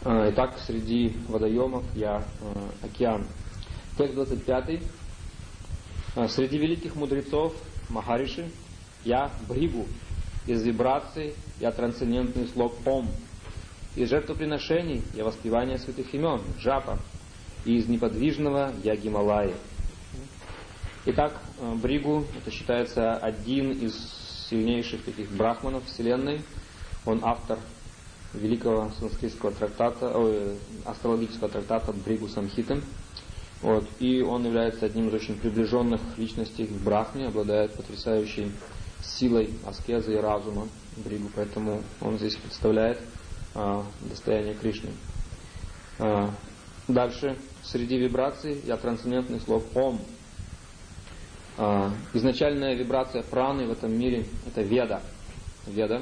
Итак, среди водоемов я океан. Текст 25. Среди великих мудрецов Махариши я Бригу. Из вибраций я трансцендентный слог Ом. Из жертвоприношений я воспевание святых имен Джапа. И из неподвижного я Гималаи. Итак, Бригу это считается один из сильнейших таких брахманов Вселенной. Он автор великого санскритского трактата, астрологического трактата Бригу Самхиты. Вот. И он является одним из очень приближенных личностей к Брахме, обладает потрясающей силой аскезы и разума Бригу, поэтому он здесь представляет достояние Кришны. Дальше, среди вибраций я трансцендентный слог Ом. Изначальная вибрация праны в этом мире это Веда. Веда.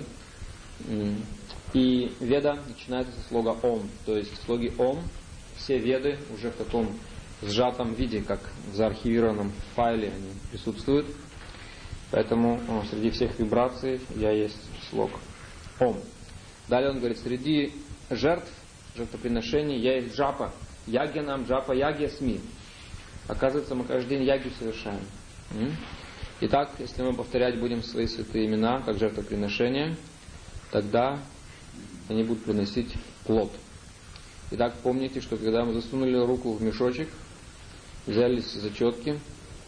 И Веда начинается со слога Ом. То есть в слоге Ом все Веды уже в таком сжатом виде, как в заархивированном файле они присутствуют. Поэтому среди всех вибраций я есть слог Ом. Далее он говорит, среди жертвоприношений я есть Джапа. Ягьянам Джапа Ягьясми. Оказывается, мы каждый день ягью совершаем. Итак, если мы повторять будем свои святые имена, как жертвоприношения, тогда они будут приносить плод. Итак, помните, что когда мы засунули руку в мешочек, взялись за четки,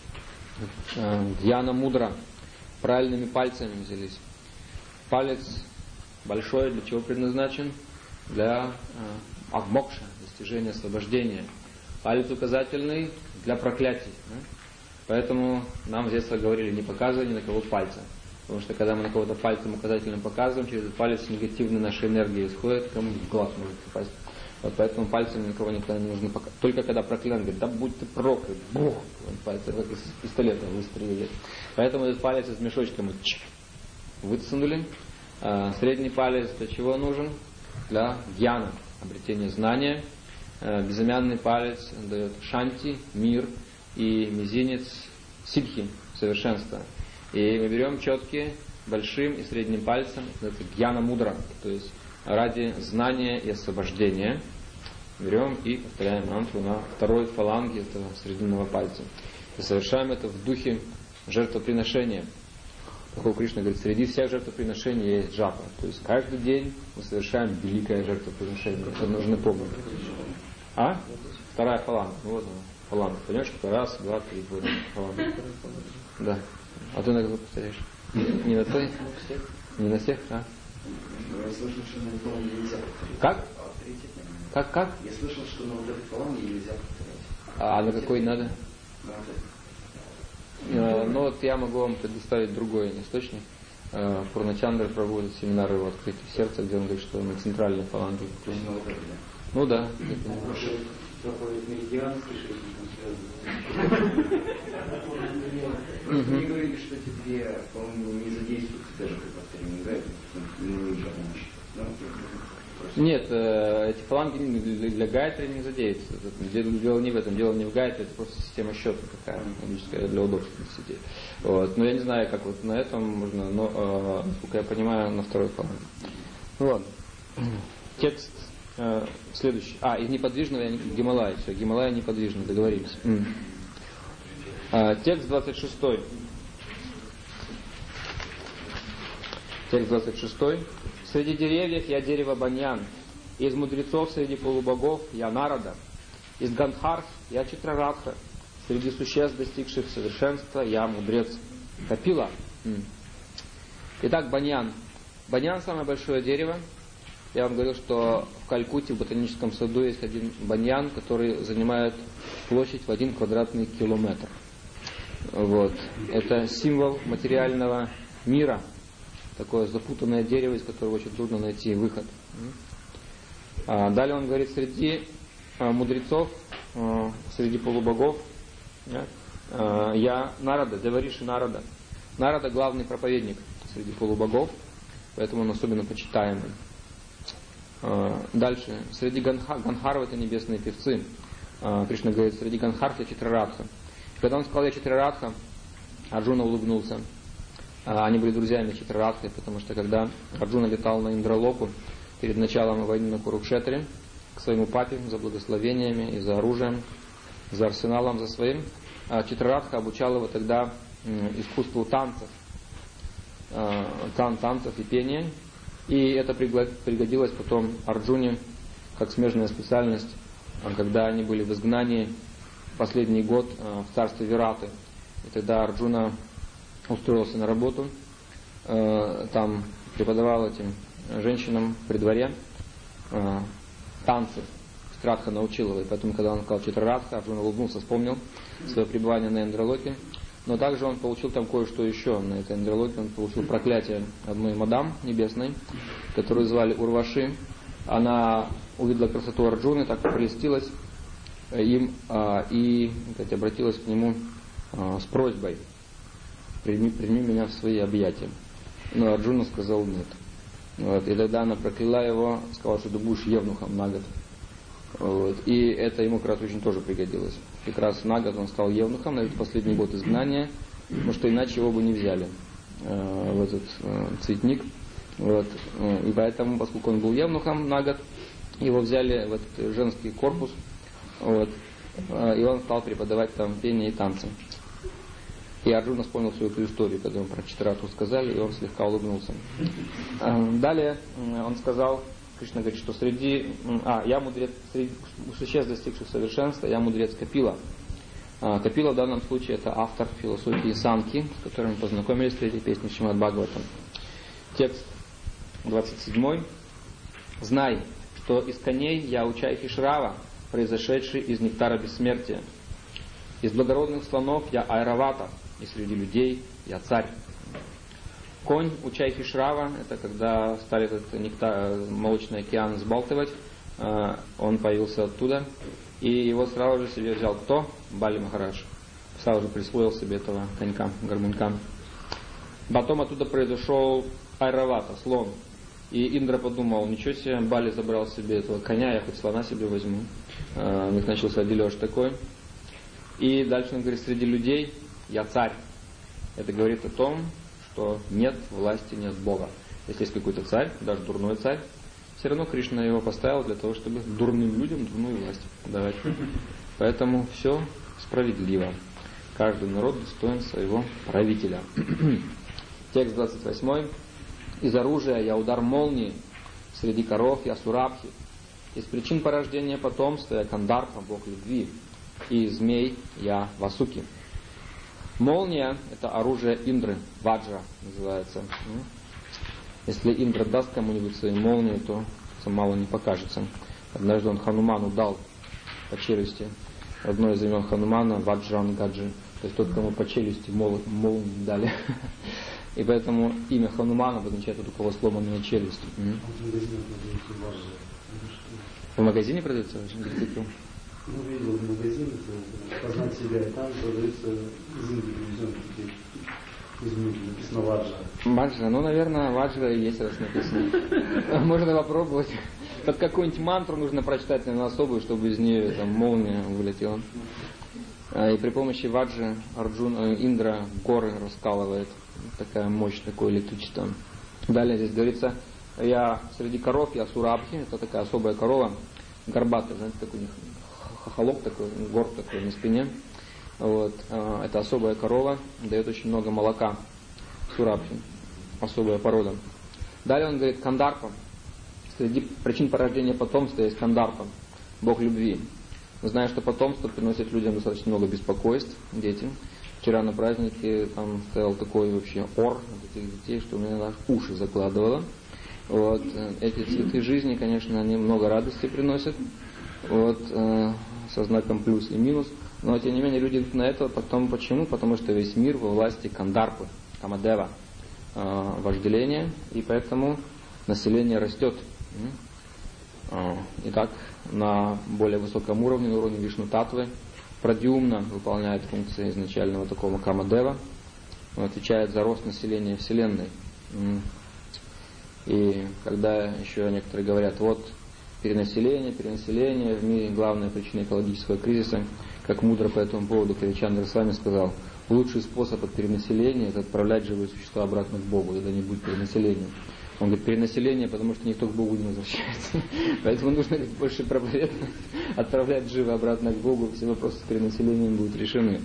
Дьяна мудра, правильными пальцами взялись. Палец большой для чего предназначен? Для абмокша, достижения освобождения. Палец указательный для проклятий. Поэтому нам в детстве говорили, не показывай ни на кого пальца. Потому что когда мы на кого-то пальцем указательным показываем, через этот палец негативная наша энергия исходит, кому-нибудь в глаз может попасть. Вот поэтому пальцем никого никогда не нужно показывать. Только когда проклят, говорит, да будь ты проклят, бух, пальцы как из пистолета выстрелили. Поэтому этот палец из мешочка мы вытянули. Средний палец для чего нужен? Для гьяна, обретения знания. Безымянный палец дает шанти, мир, и мизинец сидхи, совершенство. И мы берем четки большим и средним пальцем, это гьяна мудра, то есть ради знания и освобождения. Берем и повторяем мантру на второй фаланге этого срединного пальца. И совершаем это в духе жертвоприношения. Такого Кришна говорит, среди всех жертвоприношений есть джапа. То есть каждый день мы совершаем великое жертвоприношение. Это нужно помнить. Вторая фаланга. Ну вот она, фаланга. Понимаешь, что раз, два, три, вот фаланга. Да. А ты на какой повторяешь? Не на той? Не на всех, Я слышал, что на этом нельзя повторять. Как? Как? Я слышал, что на вот этой фаланге нельзя повторять. А на какой надо? На вот этой. Ну вот я могу вам предоставить другой источник. Пурначандра проводит семинары в открытии сердца, где он говорит, что на центральной фаланге. То есть на вот этой, да? Ну да. Проходит меридиан с кишечником связан. Просто мне говорили, что эти две, по-моему, не задействуются даже при повторении, да? Нет, эти фаланги для гайатри не задействуются. Дело не в этом, дело не в гайатри, это просто система счета такая, магическая, для удобства сидеть. Вот. Но я не знаю, как вот на этом можно, но, насколько я понимаю, на второй фаланге. Ну ладно. Текст следующий. Из неподвижного я Гималай. Все, Гималай неподвижный, договорились. Текст 26. Текст 26. Среди деревьев я дерево баньян. Из мудрецов среди полубогов я Нарада. Из Гандхарв я Читрарадха. Среди существ, достигших совершенства, я мудрец Капила. Итак, баньян. Баньян самое большое дерево. Я вам говорил, что в Калькутте, в ботаническом саду, есть один баньян, который занимает площадь в 1 квадратный километр. Вот. Это символ материального мира. Такое запутанное дерево, из которого очень трудно найти выход. Далее он говорит, среди мудрецов, среди полубогов, я Нарада, Девариши Нарада. Нарада главный проповедник среди полубогов, поэтому он особенно почитаемый. Дальше. Среди Ганхаров это небесные певцы. Кришна говорит, среди Ганхаров я Читрарадха. Когда он сказал я Читрарадха, Арджуна улыбнулся. Они были друзьями Читрарадхи, потому что когда Арджуна летал на Индралоку перед началом войны на Курукшетре, к своему папе за благословениями и за оружием, за арсеналом, за своим. Читрарадха обучал его тогда искусству танцев, танцев и пения. И это пригодилось потом Арджуне как смежная специальность, когда они были в изгнании последний год в царстве Вираты. И тогда Арджуна устроился на работу, там преподавал этим женщинам при дворе танцы. Читрарадха научил его, и поэтому, когда он сказал Читрарадха, Арджуна улыбнулся, вспомнил свое пребывание на Индралоке. Но также он получил там кое-что еще на этой Индралоке. Он получил проклятие одной мадам небесной, которую звали Урваши. Она увидела красоту Арджуны, так прелестилась им и обратилась к нему с просьбой: прими меня в свои объятия. Но Арджуна сказал нет. Вот. И тогда она прокляла его, сказала, что ты будешь евнухом на год. Вот. И это ему как раз очень тоже пригодилось. Как раз на год он стал евнухом, на этот последний год изгнания, потому что иначе его бы не взяли в этот цветник. Вот. И поэтому, поскольку он был евнухом на год, его взяли в этот женский корпус, вот. И он стал преподавать там пение и танцы. И Арджуна вспомнил всю эту историю, когда ему про Читрарадху сказали, и он слегка улыбнулся. Далее он сказал, Кришна говорит, что я мудрец, среди существ, достигших совершенства, я мудрец Капила. Капила в данном случае это автор философии Санки, с которым мы познакомились в третьей песне Шримад Бхагаватам. Текст 27. «Знай, что из коней я Учайхи Шрава, произошедший из нектара бессмертия. Из благородных слонов я Айравата, и среди людей я царь». Конь Учайхи Шрава, это когда стали этот молочный океан взбалтывать, он появился оттуда, и его сразу же себе взял кто? Бали Махарадж. Сразу же присвоил себе этого конька, гармонька. Потом оттуда произошел Айравата, слон. И Индра подумал, ничего себе, Бали забрал себе этого коня, я хоть слона себе возьму. У них начался дележ такой. И дальше он говорит, среди людей я царь. Это говорит о том, что нет власти, нет Бога. Если есть какой-то царь, даже дурной царь, все равно Кришна его поставил для того, чтобы дурным людям дурную власть давать. Поэтому все справедливо. Каждый народ достоин своего правителя. Текст 28. Из оружия я удар молнии, среди коров я Сурабхи. Из причин порождения потомства я Кандарпа, бог любви. И из змей я Васуки. Молния – это оружие Индры, Ваджра называется. Если Индра даст кому-нибудь свои молнии, то мало не покажется. Однажды он Хануману дал по челюсти. Одно из имен Ханумана – Ваджран Гаджи. То есть тот, кому по челюсти молнии дали. И поэтому имя Ханумана означает тот, у кого сломанная челюсть. В магазине продается? Видел в магазине, познать себя, и там продаются из Индии привезенные изумительно, написано Ваджра. Ваджра, наверное, Ваджра и есть, раз написано. Можно попробовать. Под какую-нибудь мантру нужно прочитать, наверное, особую, чтобы из нее там молния вылетела. И при помощи Ваджры Индра горы раскалывает. Такая мощь, такое электричество. Далее здесь говорится, я среди коров, я Сурабхи, это такая особая корова, горбатая, знаете, такой у них хохолок такой, горб такой на спине. Вот. Это особая корова, дает очень много молока. Сурабхи, особая порода. Далее он говорит, Кандарпа. Среди причин порождения потомства есть Кандарпа, бог любви. Мы знаем, что потомство приносит людям достаточно много беспокойств, детям. Вчера на празднике там стоял такой вообще ор от этих детей, что у меня аж уши закладывало. Вот. Эти цветы жизни, конечно, они много радости приносят. Вот, со знаком плюс и минус. Но тем не менее люди идут на это потом. Почему? Потому что весь мир во власти Кандарпы, Камадева, вожделения, и поэтому население растет. Итак, на более высоком уровне, на уровне Вишну-татвы, Прадьюмна выполняет функции изначального такого Камадева, он отвечает за рост населения Вселенной. И когда еще некоторые говорят, вот перенаселение в мире главная причина экологического кризиса, как мудро по этому поводу Кавичандра с вами сказал, лучший способ от перенаселения – это отправлять живые существа обратно к Богу, тогда не будет перенаселения. Он говорит, перенаселение, потому что никто к Богу не возвращается. Поэтому нужно больше проповедовать, отправлять живо обратно к Богу, все вопросы с перенаселением будут решены.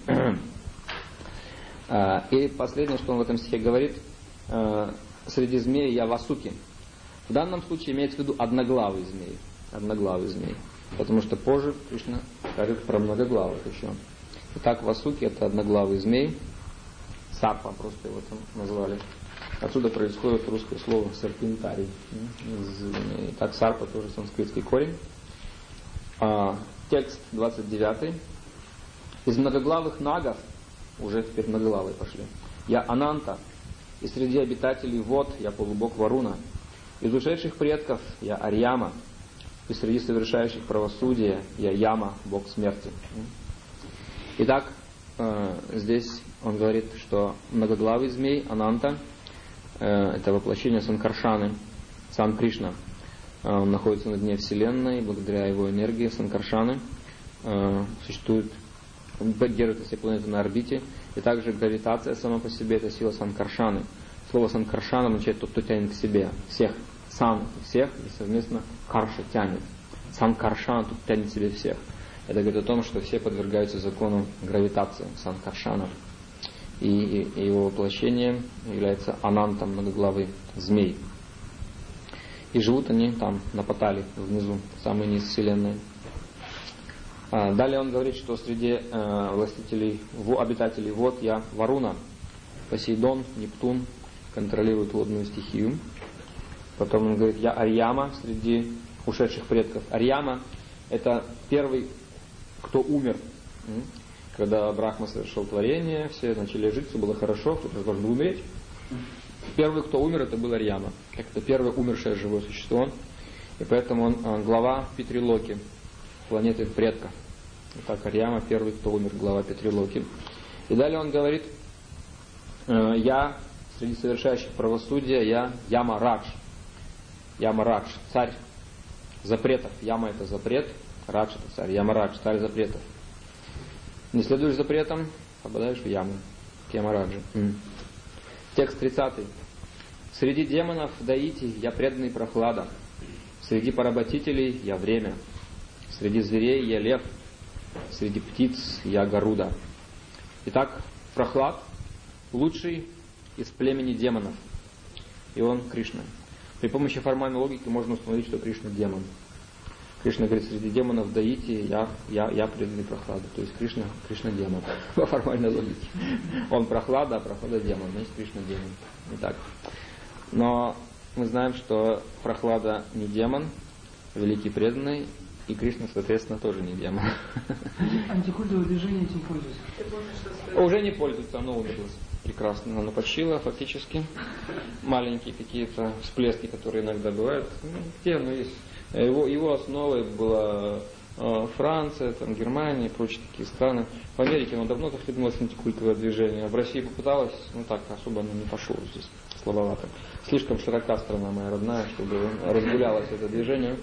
И последнее, что он в этом стихе говорит, среди змей я васуки. В данном случае имеется в виду одноглавый змей. Одноглавый змей. Потому что позже Кришна говорит про многоглавых еще. Итак, васуки это одноглавый змей. Сарпа просто его там назвали. Отсюда происходит русское слово серпентарий. Итак, сарпа тоже санскритский корень. Текст 29. Из многоглавых нагов, уже теперь многоглавые пошли, я Ананта, и среди обитателей вод я полубог Варуна. Из ушедших предков я Арьяма, и среди совершающих правосудие я Яма, бог смерти. Итак, здесь он говорит, что многоглавый змей Ананта это воплощение Санкаршаны, сам Кришна. Он находится на дне Вселенной, благодаря его энергии Санкаршаны существует, поддерживает все планеты на орбите. И также гравитация сама по себе это сила Санкаршаны. Слово Санкаршана означает тот, кто тянет к себе. Всех. Сан всех и совместно Карша тянет. Санкаршана тут тянет к себе всех. Это говорит о том, что все подвергаются закону гравитации Санкаршана. И его воплощение является Анантом, многоглавый змей. И живут они там, на Патали, внизу, самый низ Вселенной. Далее он говорит, что среди обитателей вод я Варуна, Посейдон, Нептун контролируют водную стихию. Потом он говорит, я Арьяма среди ушедших предков. Арьяма это первый, кто умер. Когда Брахма совершил творение, все начали жить, все было хорошо, кто-то должен был умереть. Первый, кто умер, это был Арьяма. Это первое умершее живое существо. И поэтому он глава Питрилоки, планеты предков. Итак, Арьяма первый, кто умер, глава Питрилоки. И далее он говорит, я среди совершающих правосудия, я Яма Радж. Яма Радж, царь запретов. Яма это запрет, Радж это царь. Яма Радж, царь запретов. Не следуешь запретам, попадаешь в яму. Ямараджи. Текст 30. Среди демонов Даити я преданный прохлада. Среди поработителей я время. Среди зверей я лев. Среди птиц я Гаруда. Итак, Прохлад лучший из племени демонов. И он Кришна. При помощи формальной логики можно установить, что Кришна демон. Кришна говорит, среди демонов Даити я преданный Прохлада. То есть Кришна демон. По формальной логике. Он Прохлада, а Прохлада демон. Значит, Кришна демон. Итак. Но мы знаем, что Прохлада не демон, великий преданный, и Кришна, соответственно, тоже не демон. Антикультовое движение этим пользуется? Уже не пользуется, оно умерлось. Прекрасно. Оно почило фактически. Маленькие какие-то всплески, которые иногда бывают. Где оно есть? Его основой была Франция, там, Германия и прочие такие страны. В Америке оно давно захлебнулось антикультовое движение. А в России попыталось, так особо оно не пошло здесь, слабовато. Слишком широка страна моя родная, чтобы разгулялось это движение.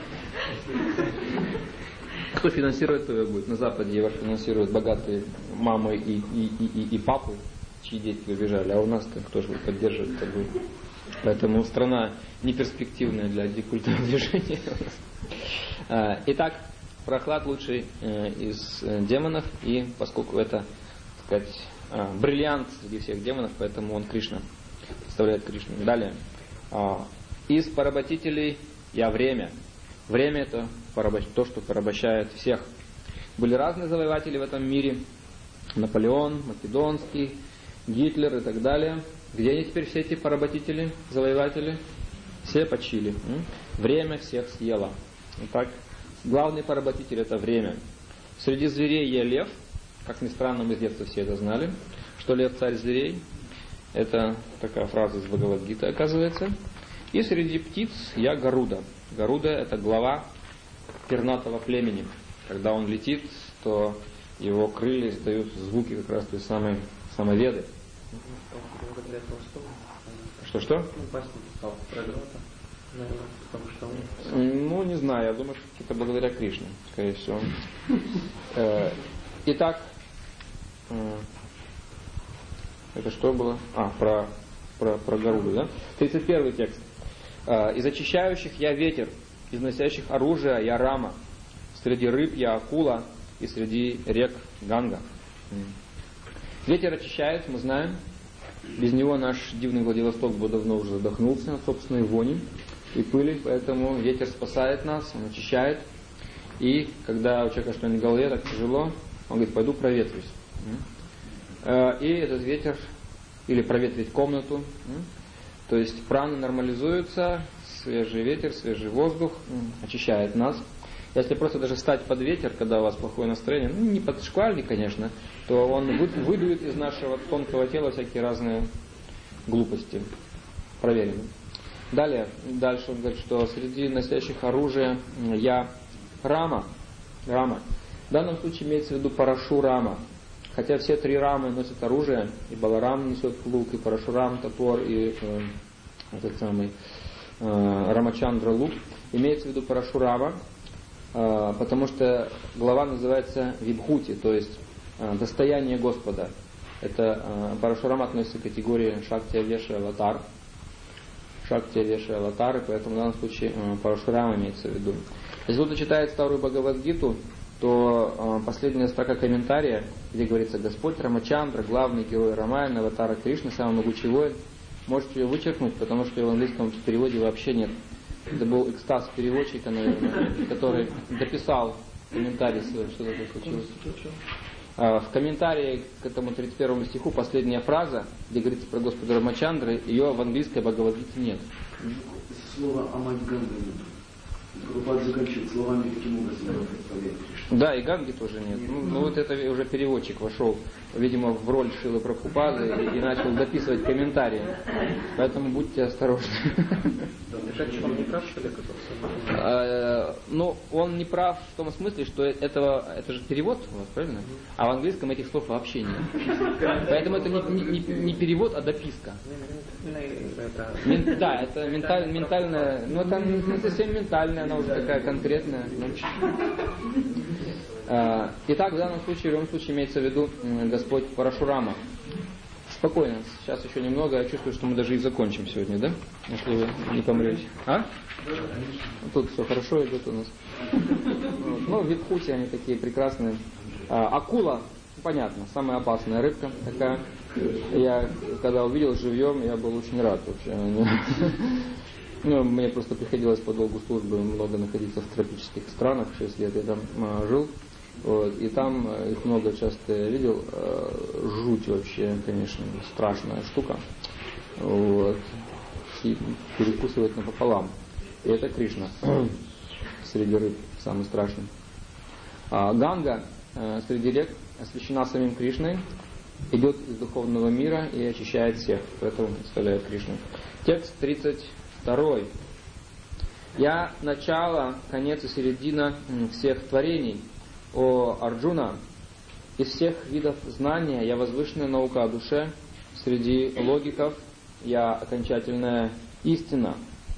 Кто финансирует, то и будет. На Западе его финансируют богатые мамы и папы, чьи дети убежали, а у нас-то кто же поддерживает тобой. Поэтому страна неперспективная для антикультурного движения. Итак, Прохлад лучший из демонов, и поскольку это, так сказать, бриллиант среди всех демонов, поэтому он Кришна, представляет Кришну. Далее. Из поработителей я время. Время это то, что порабощает всех. Были разные завоеватели в этом мире. Наполеон, Македонский, Гитлер и так далее. Где они теперь все эти поработители, завоеватели? Все почили. Время всех съело. Итак, главный поработитель это время. Среди зверей я лев. Как ни странно, мы с детства все это знали, что лев царь зверей. Это такая фраза из Бхагавад-гиты, оказывается. И среди птиц я Гаруда. Гаруда это глава пернатого племени. Когда он летит, то его крылья издают звуки как раз той самой самоведы. Что? Ну, не знаю, я думаю, что это благодаря Кришне, скорее всего. Итак, это что было? Про Гаруду, да? 31 текст. Из очищающих я ветер, из носящих оружие я Рама, среди рыб я акула и среди рек Ганга. Ветер очищает, мы знаем. Без него наш дивный Владивосток бы давно уже задохнулся от собственной вони и пыли, поэтому ветер спасает нас, он очищает. И когда у человека что-нибудь в голове так тяжело, он говорит, пойду проветрюсь. И этот ветер, или проветрить комнату, то есть праны нормализуются, свежий ветер, свежий воздух очищает нас. Если просто даже встать под ветер, когда у вас плохое настроение, не под шквальник, конечно, то он выдует из нашего тонкого тела всякие разные глупости. Проверено. Дальше он говорит, что среди носящих оружие я Рама. В данном случае имеется в виду Парашурама. Хотя все три Рамы носят оружие, и Баларам несет лук, и Парашурам топор, и этот самый Рамачандра лук. Имеется в виду Парашурама, потому что глава называется Вибхути, то есть достояние Господа. Это Парашурам относится к категории Шакти Авеша Аватар. Шакти Авеша Аватар, и поэтому в данном случае Парашурам имеется в виду. Если кто-то читает старую Бхагавад-гиту, то последняя строка комментария, где говорится Господь Рамачандра, главный герой Рамаяна, Аватара Кришны, самый могучий воин, можете ее вычеркнуть, потому что в английском переводе вообще нет. Это был экстаз переводчика, наверное, который дописал комментарий свой, что такое случилось. В комментарии к этому 31 стиху последняя фраза, где говорится про Господа Рамачандры, ее в английской Бхагавад-гите нет. Слово Амадганга нет. Прабхупада заканчивает словами таким образом. Да, и Ганги тоже нет. Ну вот это уже переводчик вошел, видимо, в роль Шилы Прабхупады и начал дописывать комментарии. Поэтому будьте осторожны. Это он не прав, что ли, Ну, он не прав в том смысле, что это же перевод у вас, правильно? А в английском этих слов вообще нет. Поэтому это не перевод, а дописка. Да, это ментальная, но это не совсем ментальная, она уже такая конкретная. Итак, в данном случае, в любом случае имеется в виду Господь Парашурама. Спокойно, сейчас еще немного, я чувствую, что мы даже и закончим сегодня, да? Если вы не помрете. А? Тут все хорошо идет у нас. Ну, випхути, они такие прекрасные. Акула, понятно, самая опасная рыбка такая. Я, когда увидел живьем, я был очень рад вообще. Ну, мне просто приходилось по долгу службы много находиться в тропических странах, 6 лет я там жил. Вот, и там их много часто я видел. Жуть вообще, конечно, страшная штука. Вот. И перекусывать напополам. И это Кришна среди рыб, самый страшный. Ганга среди рек освящена самим Кришной, идет из духовного мира и очищает всех, поэтому представляет Кришну. Текст 32. Я начало, конец и середина всех творений. О Арджуна, из всех видов знания я возвышенная наука о душе, среди логиков я окончательная истина.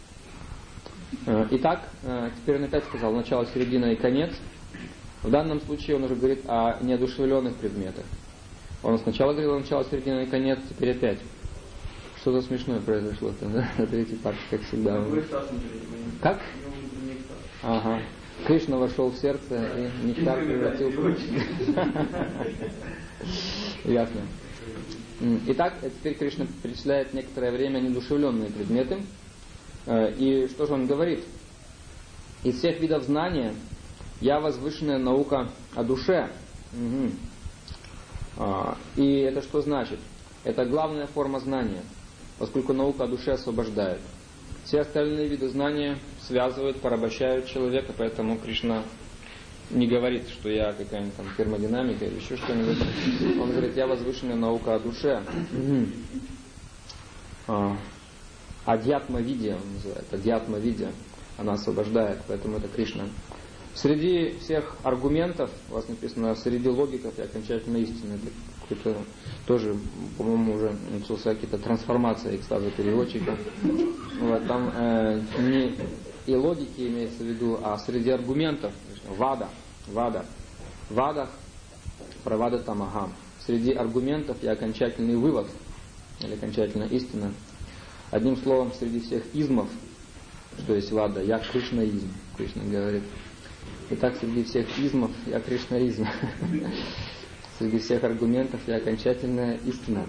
Итак, теперь он опять сказал начало, середина и конец. В данном случае он уже говорит о неодушевленных предметах. Он сначала говорил начало, середина и конец, теперь опять. Что-то смешное произошло там, да? На третьей партии, как всегда. Как? Ага. Кришна вошел в сердце и нектар превратил в кровь. Ясно. Итак, теперь Кришна перечисляет некоторое время неодушевленные предметы. И что же он говорит? Из всех видов знания я возвышенная наука о душе. И это что значит? Это главная форма знания, поскольку наука о душе освобождает. Все остальные виды знания связывают, порабощают человека, поэтому Кришна не говорит, что я какая-нибудь там термодинамика или еще что-нибудь. Он говорит, я возвышенная наука о душе. Адьятма-видия он называет. Адьятма-видия. Она освобождает, поэтому это Кришна. Среди всех аргументов, у вас написано, среди логиков и окончательной истины. Это тоже, по-моему, уже начался какие-то трансформации экстаза переводчика. Вот, там не и логики имеется в виду, а среди аргументов, вада, в вадах, правада тамагам. Среди аргументов и окончательный вывод, или окончательная истина. Одним словом, среди всех измов что есть Вада, я кришнаизм. Кришна говорит. Итак, среди всех измов я кришнаизм. Среди всех аргументов я окончательная истина.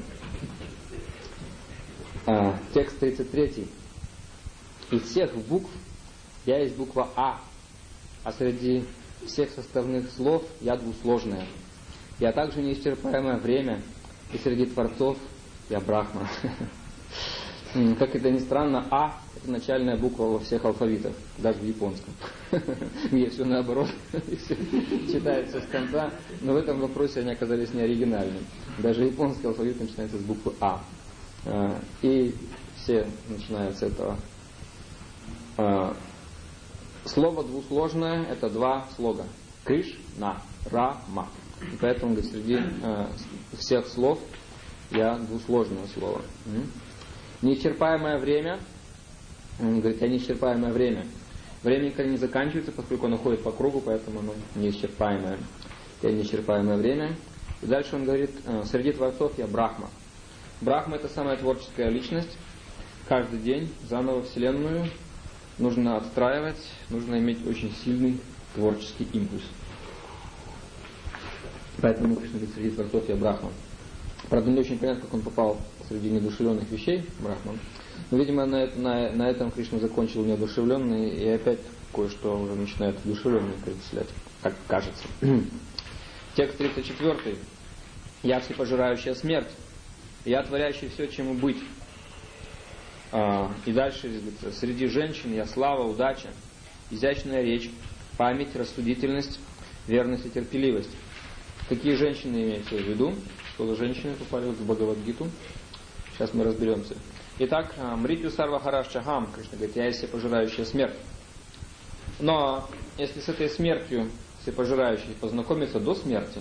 Текст 33. Из всех букв я есть буква А, а среди всех составных слов я двусложная. Я также неисчерпаемое время, и среди творцов я Брахма. Как это ни странно, А — это начальная буква во всех алфавитах, даже в японском. Где все наоборот, читается с конца, но в этом вопросе они оказались неоригинальными. Даже японский алфавит начинается с буквы А. И все начинают с этого. Слово двусложное — это два слога. Кришна, Рама. И поэтому, говорит, среди всех слов я двусложное слово. Неисчерпаемое время. Он говорит, я неисчерпаемое время. Время никогда не заканчивается, поскольку оно ходит по кругу, поэтому оно неисчерпаемое. Я неисчерпаемое время. И дальше он говорит, среди творцов я Брахма. Брахма — это самая творческая личность. Каждый день заново Вселенную нужно отстраивать, нужно иметь очень сильный творческий импульс. Поэтому Кришна говорит, среди творцов я Брахма. Правда, не очень понятно, как он попал среди неодушевленных вещей, Брахман. Но, видимо, на этом Кришна закончил неодушевленный, и опять кое-что уже начинает одушевленный перечислять, как кажется. Текст 34. Я всепожирающая смерть, я творящий все, чему быть. И дальше, среди женщин я слава, удача, изящная речь, память, рассудительность, верность и терпеливость. Какие женщины имеются в виду? Что за женщины попали в Бхагавад-гиту? Сейчас мы разберемся. Итак, Мритью Сарвахарашчахам, Кришна говорит, я есть всепожирающая смерть. Но если с этой смертью всепожирающей познакомиться до смерти,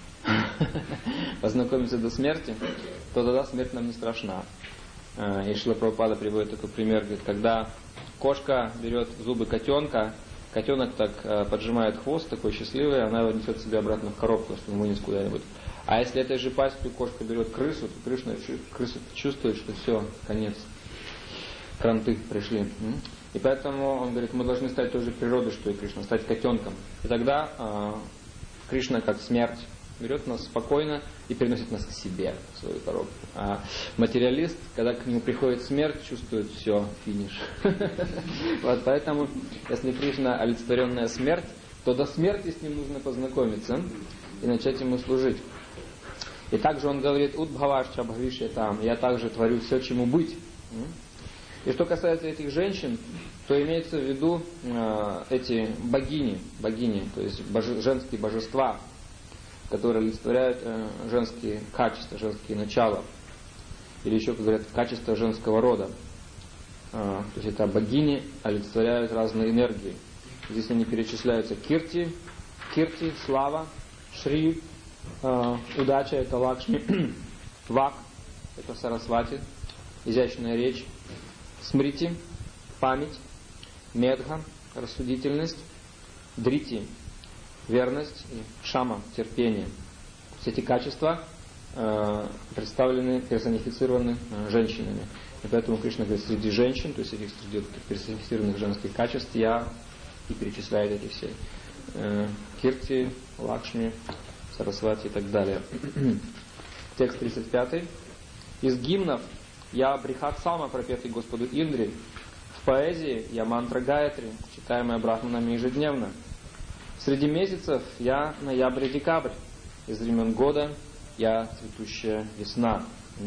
то тогда смерть нам не страшна. И Шрила Прабхупада приводит такой пример, говорит, когда кошка берет в зубы котенка, котенок так поджимает хвост, такой счастливый, она его несет себе обратно в коробку, чтобы вынес куда-нибудь. А если этой же пастью кошка берет крысу, то крыса чувствует, что все, конец, кранты пришли. И поэтому он говорит, мы должны стать той же природой, что и Кришна, стать котенком. И тогда Кришна, как смерть, берет нас спокойно и переносит нас к себе, в свою коробку. А материалист, когда к нему приходит смерть, чувствует все, финиш. Вот поэтому, если Кришна олицетворенная смерть, то до смерти с ним нужно познакомиться и начать ему служить. И также он говорит, Удбхавашча Бхавишья там, я также творю все, чему быть. И что касается этих женщин, то имеется в виду эти богини, то есть женские божества, которые олицетворяют женские качества, женские начала. Или еще, как говорят, качество женского рода. То есть это богини олицетворяют разные энергии. Здесь они перечисляются Кирти, слава, Шри, удача — это Лакшми, Вак — это Сарасвати, изящная речь, Смрити — память, Медха — рассудительность, Дрити — верность, и Шама — терпение. Все эти качества представлены, персонифицированы женщинами. И поэтому Кришна говорит, среди женщин, то есть среди персонифицированных женских качеств, я и перечисляет эти все. Кирти, Лакшми, Сарасвати и так далее. Текст 35. Из гимнов я Брихат Сама, пропетый Господу Индри. В поэзии я мантра Гаятри, читаемая брахманами ежедневно. Среди месяцев я ноябрь-декабрь. Из времен года я цветущая весна.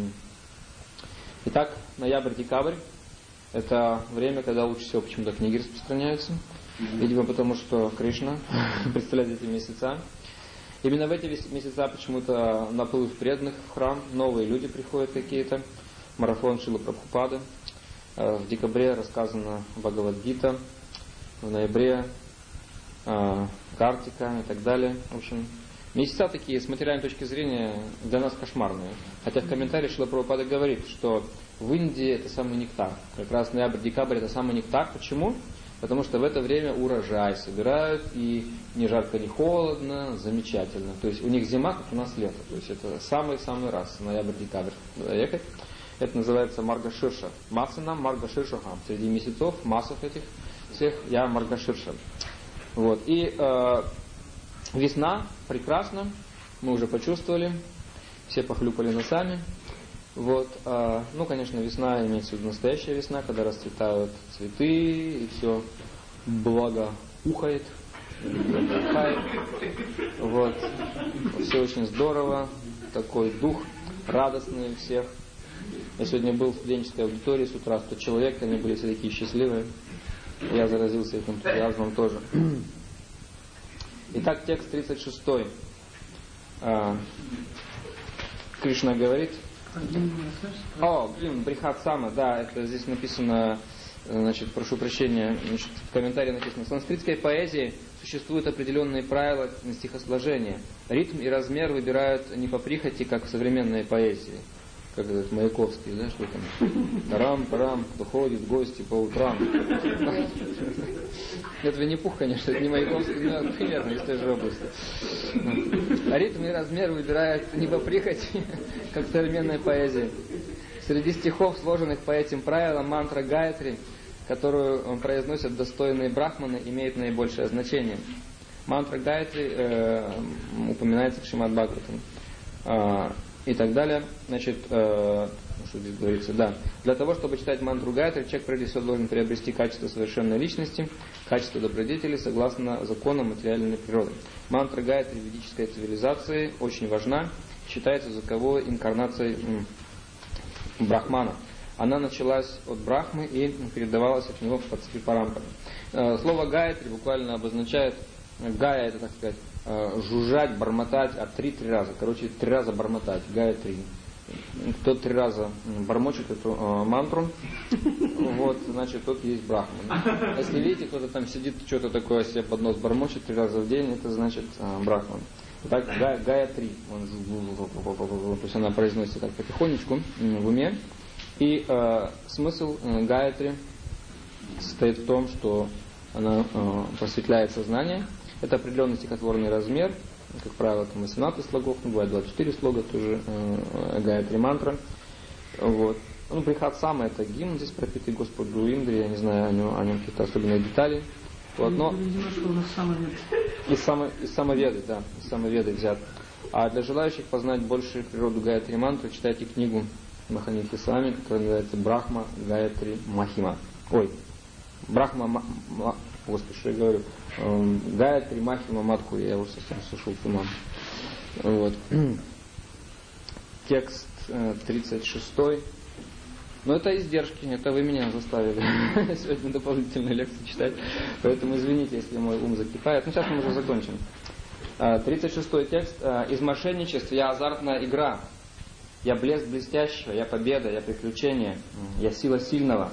Итак, ноябрь-декабрь — это время, когда лучше всего почему-то книги распространяются. Видимо, потому что Кришна представляет эти месяца. Именно в эти месяца почему-то наплыв преданных в храм, новые люди приходят какие-то. Марафон Шрилы Прабхупады. В декабре рассказана Бхагавад-гита. В ноябре Картика и так далее. В общем, месяца такие, с материальной точки зрения, для нас кошмарные. Хотя в комментарии Шрила Прабхупада говорит, что в Индии это самый нектар. Как раз ноябрь-декабрь это самый нектар. Почему? Потому что в это время урожай собирают, и ни жарко, ни холодно, замечательно. То есть у них зима, как у нас лето. То есть это самый-самый раз, ноябрь-декабрь ехать. Это называется Маргаширша. Масанам Маргаширшахам. Среди месяцев, массов этих всех, я Маргаширша. Вот. И весна прекрасна, мы уже почувствовали, все похлюпали носами. Вот. Ну, конечно, весна имеется в виду настоящая весна, когда расцветают цветы и все благоухает, благоухает. Вот. Все очень здорово, такой дух радостный у всех. Я сегодня был в студенческой аудитории с утра, 100 человек, они были все такие счастливые. Я заразился этим энтузиазмом тоже. Итак, текст 36. Кришна говорит. Брихат Сама, да, это здесь написано, значит, прошу прощения, значит, в комментарии написано: в санскритской поэзии существуют определенные правила стихосложения. Ритм и размер выбирают не по прихоти, как в современной поэзии. Как этот Маяковский, да, что там? Тарам-парам, кто ходит в гости по утрам. Это Винни-Пух, конечно, это не Маяковский, но примерно из той же области. А ритм и размер выбирают не по прихоти, как в современной поэзии. Среди стихов, сложенных по этим правилам, мантра Гаятри, которую произносят достойные брахманы, имеет наибольшее значение. Мантра Гаятри упоминается в Шримад Бхагаватам. И так далее. Значит, что здесь говорится? Да. Для того, чтобы читать мантру Гаятри, человек прежде всего должен приобрести качество совершенной личности, качество добродетели, согласно законам материальной природы. Мантра Гаятри в ведической цивилизации очень важна, считается языковой инкарнацией Брахмана. Она началась от Брахмы и передавалась от него по цепи парампары. Слово Гаятри буквально обозначает, Гая это, так сказать, жужжать, бормотать, а 3 раза. Короче, 3 раза бормотать. Гаятри. Кто 3 раза бормочет эту мантру, вот, значит, тот есть брахман. Если видите, кто-то там сидит, что-то такое себе под нос бормочет 3 раза в день, это значит брахман. Итак, Гаятри. То есть она произносится так потихонечку в уме. И смысл Гаятри состоит в том, что она просветляет сознание. Это определенный стихотворный размер, как правило, там 18 слогов, бывает 24 слога, тоже Гаятри мантра. Вот. Ну, Брихат Сама это гимн, здесь пропитый Господу Индре, я не знаю о нем какие-то особенные детали. Вот, но из Самоведы, да, из Самоведы взят. А для желающих познать больше природу Гаятри мантры, читайте книгу Маханидхи Свами, которая называется Брахма Гаятри Махима. Ой, Брахма, Господи, что я говорю? Гаятри Махима Мадхури, я уже совсем сошел с ума. Вот. Текст 36. Но это издержки, это вы меня заставили сегодня дополнительную лекцию читать. Поэтому извините, если мой ум закипает. Ну, сейчас мы уже закончим. 36 текст. Из мошенничеств я азартная игра. Я блеск блестящего, я победа, я приключение, я сила сильного.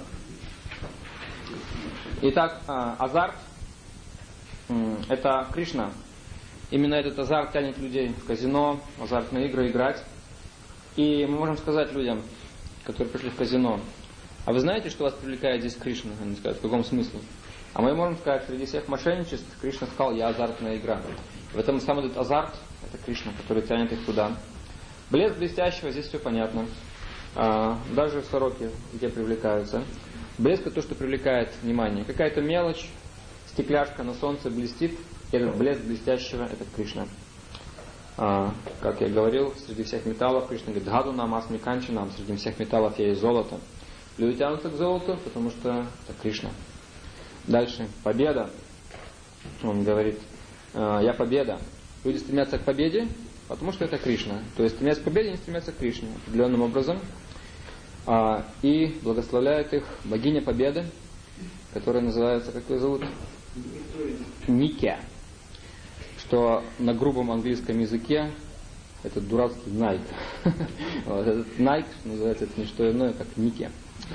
Итак, азарт – это Кришна. Именно этот азарт тянет людей в казино, в азартные игры играть. И мы можем сказать людям, которые пришли в казино: а вы знаете, что вас привлекает здесь Кришна? Они скажут: в каком смысле? А мы можем сказать: среди всех мошенничеств Кришна сказал: я азартная игра. В этом сам этот азарт – это Кришна, который тянет их туда. Блеск блестящего, здесь все понятно. Даже сороки где привлекаются. Блеск – это то, что привлекает внимание. Какая-то мелочь, стекляшка на солнце блестит, и этот блеск блестящего – это Кришна. Как я говорил, среди всех металлов Кришна говорит: «Дхаду нам асми канчанам», среди всех металлов я есть золото. Люди тянутся к золоту, потому что это Кришна. Дальше, победа. Он говорит: я победа. Люди стремятся к победе, потому что это Кришна. То есть стремятся к победе, не стремятся к Кришне определенным образом. И благословляет их богиня победы, которая называется, как ее зовут? Нике. Что на грубом английском языке это дурацкий Найк. Вот, этот Найк называется это не что иное, как Нике.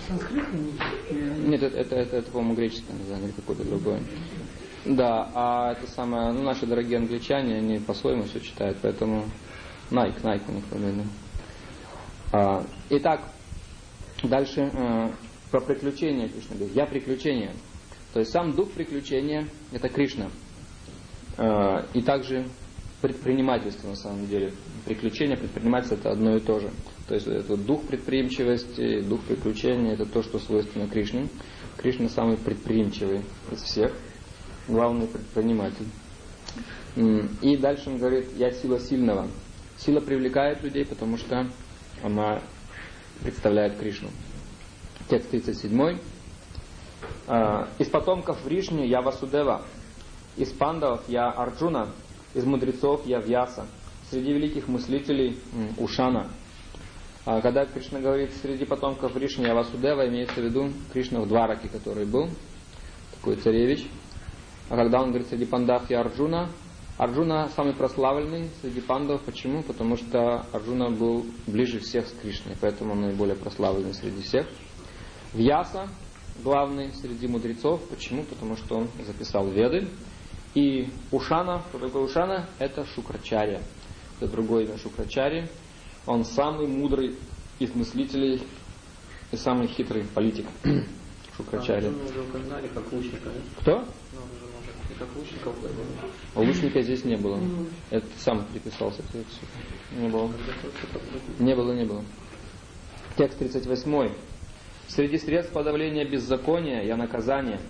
Нет, это по-моему, греческое название или какое-то другое. Да, а это самое, ну, наши дорогие англичане, они по-своему все читают, поэтому Найк у них фамилия. Итак, дальше про приключения Кришна говорит: я приключение. То есть сам дух приключения – это Кришна. И также предпринимательство на самом деле. Приключения, предпринимательство это одно и то же. То есть это дух предприимчивости, дух приключения, это то, что свойственно Кришне. Кришна самый предприимчивый из всех, главный предприниматель. И дальше он говорит, я сила сильного. Сила привлекает людей, потому что она представляет Кришну. Текст 37. Из потомков Вришни я Васудева, из пандавов я Арджуна, из мудрецов я Вьяса, среди великих мыслителей Ушана. Когда Кришна говорит среди потомков Вришни я Васудева, имеется в виду Кришна в Двараке, который был, такой царевич. А когда он говорит среди пандав я Арджуна, Арджуна самый прославленный среди пандавов. Почему? Потому что Арджуна был ближе всех с Кришной, поэтому он наиболее прославленный среди всех. Вьяса главный среди мудрецов. Почему? Потому что он записал Веды. И Ушана, кто такой Ушана? Это Шукрачарья. Это другое имя Шукрачарьи. Он самый мудрый из мыслителей и самый хитрый политик. Шукрачарья. Мы уже упоминали как лучника. Кто? Как лучника упоминали. Лучника здесь не было. Это сам приписался. Не было. Не было. Текст 38. Среди средств подавления беззакония я наказание.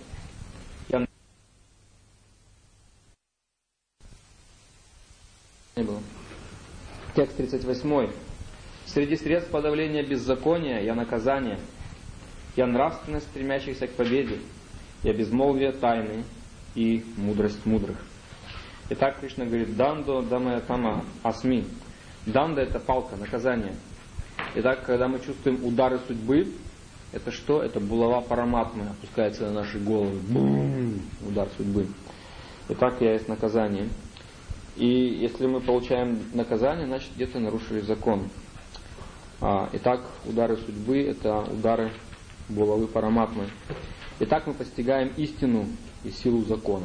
Не было. Текст 38. Среди средств подавления беззакония я наказание. Я нравственность стремящихся к победе. Я безмолвие тайны и мудрость мудрых. Итак, Кришна говорит, дандо дамая тама асми. Данда это палка, наказание. Итак, когда мы чувствуем удары судьбы, это что? Это булава параматмы, опускается на наши головы. Бум! Удар судьбы. Итак, я есть наказание. И если мы получаем наказание, значит где-то нарушили закон. Итак, удары судьбы это удары булавы параматмы. Итак, мы постигаем истину и силу закона.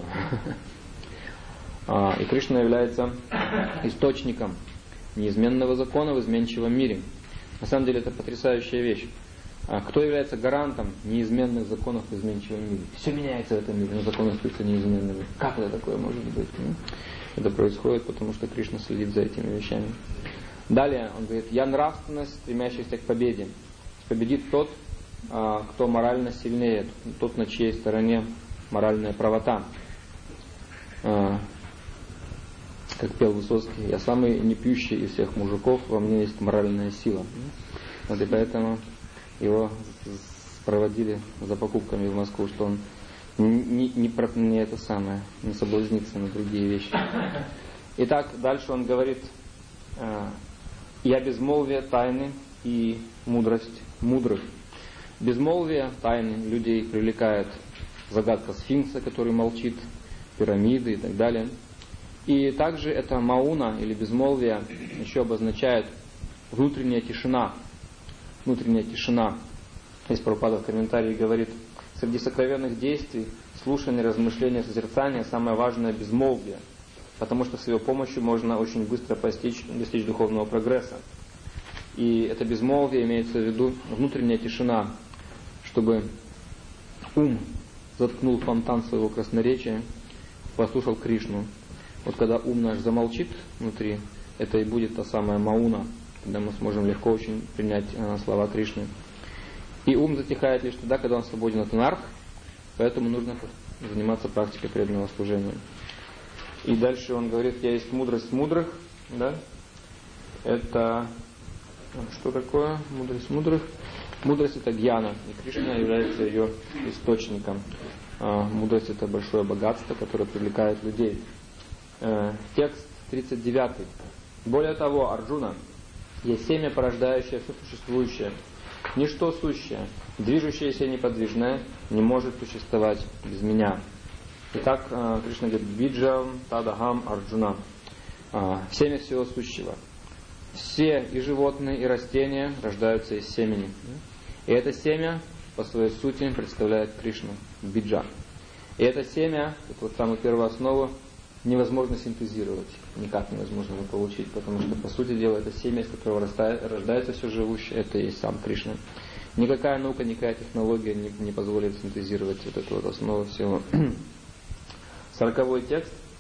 И Кришна является источником неизменного закона в изменчивом мире. На самом деле это потрясающая вещь. Кто является гарантом неизменных законов в изменчивом мире? Все меняется в этом мире, но законы остаются неизменными. Как это такое может быть? Это происходит, потому что Кришна следит за этими вещами. Далее он говорит, я нравственность, стремящийся к победе. Победит тот, кто морально сильнее, тот, на чьей стороне моральная правота. Как пел Высоцкий, я самый непьющий из всех мужиков, во мне есть моральная сила. Вот и поэтому его проводили за покупками в Москву, что он не это самое, не соблазнится на другие вещи. Итак, дальше он говорит, я безмолвие тайны и мудрость мудрых. Безмолвие тайны людей привлекает загадка сфинкса, который молчит, пирамиды и так далее. И также это мауна или безмолвие еще обозначает внутренняя тишина. Внутренняя тишина. Здесь Прабхупада в комментарии говорит, среди сокровенных действий, слушания, размышления, созерцания самое важное безмолвие, потому что с его помощью можно очень быстро достичь духовного прогресса. И это безмолвие имеется в виду внутренняя тишина, чтобы ум заткнул фонтан своего красноречия, послушал Кришну. Вот когда ум наш замолчит внутри, это и будет та самая мауна, когда мы сможем легко очень принять слова Кришны. И ум затихает лишь тогда, когда он свободен от анарх, поэтому нужно заниматься практикой преданного служения. И дальше он говорит, я есть мудрость мудрых, да? Это что такое мудрость мудрых? Мудрость это гьяна, и Кришна является ее источником. Мудрость это большое богатство, которое привлекает людей. Текст 39. Более того, Арджуна, есть семя, порождающее все существующее. Ничто сущее, движущееся и неподвижное, не может существовать без меня. Итак, Кришна говорит, биджам тадахам Арджуна. Семя всего сущего. Все и животные, и растения рождаются из семени. И это семя по своей сути представляет Кришну, биджа. И это семя, это вот самую первую основу, невозможно синтезировать, никак невозможно его получить, потому что, по сути дела, это семя, из которого рождается все живущее, это и есть сам Кришна. Никакая наука, никакая технология не позволит синтезировать вот эту вот основу всего. 40-й текст.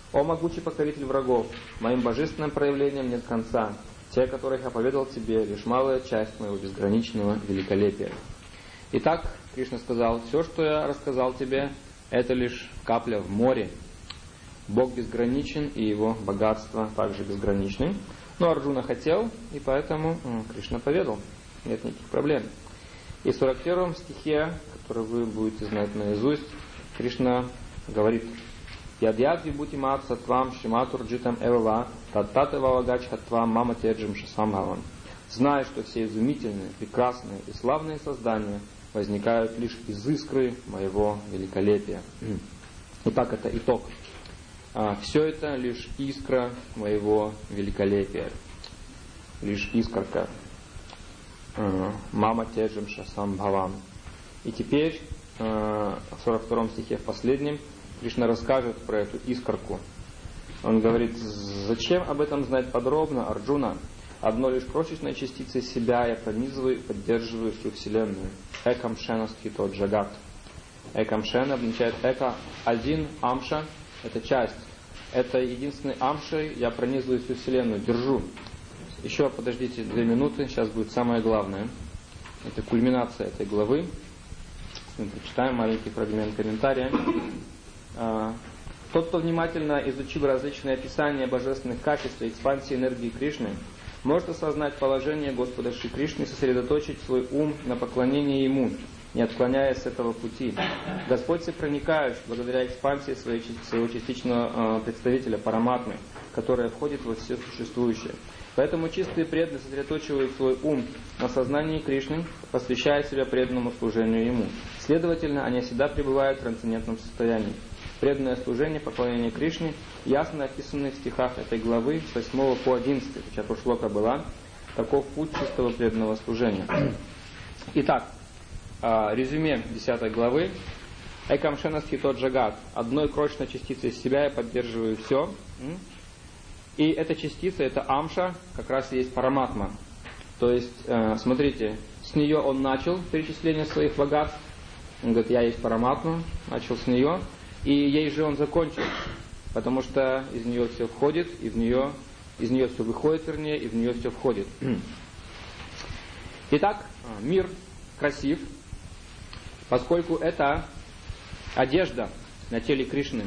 «О могучий покоритель врагов, моим божественным проявлением нет конца. Те, которых я поведал тебе, лишь малая часть моего безграничного великолепия». Итак, Кришна сказал: все, что я рассказал тебе, это лишь капля в море. Бог безграничен, и его богатство также безграничны. Но Арджуна хотел, и поэтому Кришна поведал. Нет никаких проблем. И в 41 стихе, который вы будете знать наизусть, Кришна говорит: «Ядьят вибути мат сатвам шиматурджитам эвава таттатавалагачхатвам мама теджим шасамбхавам». Зная, что все изумительные, прекрасные и славные создания возникают лишь из искры моего великолепия. Итак, это итог. Все это лишь искра моего великолепия. Лишь искорка. Мама теджим шасамбхавам. И теперь, в 42 стихе, в последнем, Кришна расскажет про эту искорку. Он говорит: зачем об этом знать подробно, Арджуна? Одной лишь крошечной частицей себя я пронизываю и поддерживаю всю Вселенную. Экам шена стхито джагат. Экам шена означает эка один, амша — это часть. Это единственной амшей я пронизываю всю Вселенную, держу. Еще подождите 2 минуты, сейчас будет самое главное. Это кульминация этой главы. Мы прочитаем маленький фрагмент комментария. Тот, кто внимательно изучил различные описания божественных качеств и экспансии энергии Кришны, может осознать положение Господа Шри Кришны и сосредоточить свой ум на поклонении Ему, не отклоняясь с этого пути. Господь всепроникающий благодаря экспансии своего частичного представителя Параматмы, которая входит во все существующее. Поэтому чистые преданные сосредоточивают свой ум на сознании Кришны, посвящая себя преданному служению Ему. Следовательно, они всегда пребывают в трансцендентном состоянии. Преданное служение, поклонение Кришне ясно описаны в стихах этой главы с 8 по 11. Чатуршлока была: таков путь чистого преданного служения. Итак, резюме 10 главы. Экам шена стхито джагат. Одной крошечной частицей себя я поддерживаю все. И эта частица, это амша, как раз и есть параматма. То есть, смотрите, с нее он начал перечисление своих богатств. Он говорит: я есть параматма, начал с нее. И ей же он закончил, потому что из нее все входит, и из нее все выходит, вернее, и в нее все входит. Итак, мир красив, поскольку это одежда на теле Кришны.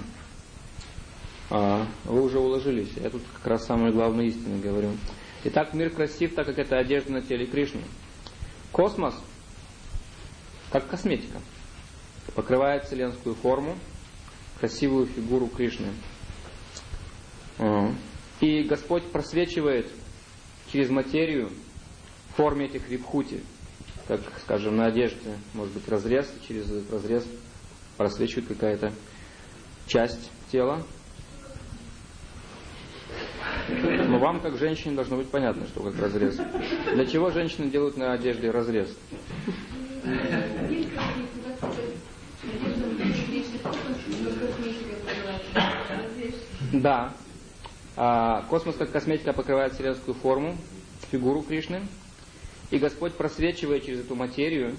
Вы уже уложились, я тут как раз самые главные истины говорю. Итак, мир красив, так как это одежда на теле Кришны. Космос, как косметика, покрывает вселенскую форму, красивую фигуру Кришны. И Господь просвечивает через материю в форме этих вибхути, как, скажем, на одежде может быть разрез, и через этот разрез просвечивает какая-то часть тела. Но вам, как женщине, должно быть понятно, что как разрез. Для чего женщины делают на одежде разрез? Да. Космос как косметика покрывает вселенскую форму, фигуру Кришны. И Господь просвечивает через эту материю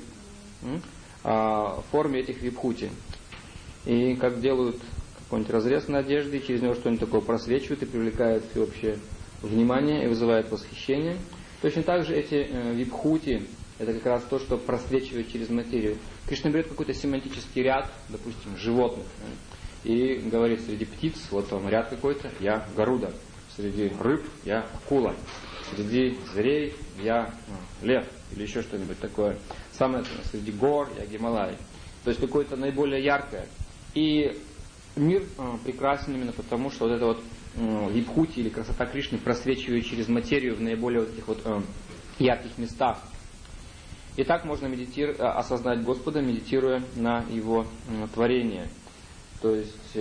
в форме этих вибхути. И как делают какой-нибудь разрез на одежде, и через него что-нибудь такое просвечивает и привлекает всеобщее внимание и вызывает восхищение. Точно так же эти вибхути — это как раз то, что просвечивает через материю. Кришна берет какой-то семантический ряд, допустим, животных, и говорит: среди птиц, вот он ряд какой-то, я Гаруда. Среди рыб я акула. Среди зверей я лев. Или еще что-нибудь такое. Самое среди гор я Гималай. То есть какое-то наиболее яркое. И мир прекрасен именно потому, что вот это вот вибхути или красота Кришны просвечивает через материю в наиболее вот этих вот ярких местах. И так можно осознать Господа, медитируя на Его творение. То есть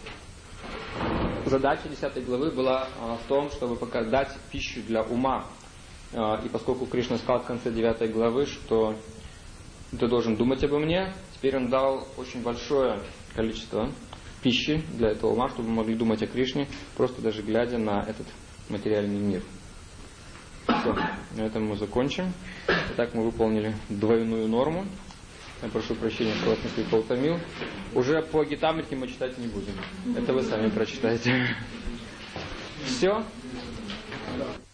задача 10 главы была в том, чтобы дать пищу для ума. И поскольку Кришна сказал в конце 9 главы, что ты должен думать обо мне, теперь он дал очень большое количество пищи для этого ума, чтобы мы могли думать о Кришне, просто даже глядя на этот материальный мир. Все, на этом мы закончим. Итак, мы выполнили двойную норму. Я прошу прощения, что вас несколько утомил. Уже по Гитамрите мы читать не будем. Это вы сами прочитаете. Все?